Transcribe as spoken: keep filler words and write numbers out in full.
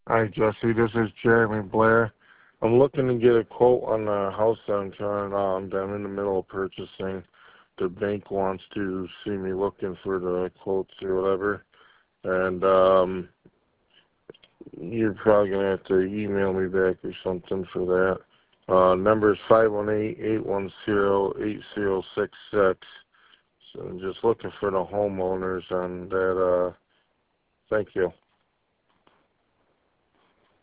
Hi, Jesse. This is Jeremy Blair. I'm looking to get a quote on the house that I'm trying on. I'm in the middle of purchasing. The bank wants to see me looking for the quotes or whatever. And um, you're probably going to have to email me back or something for that. Uh, number is five one eight, eight one zero, eight zero six six. So I'm just looking for the homeowners on that. Uh, thank you.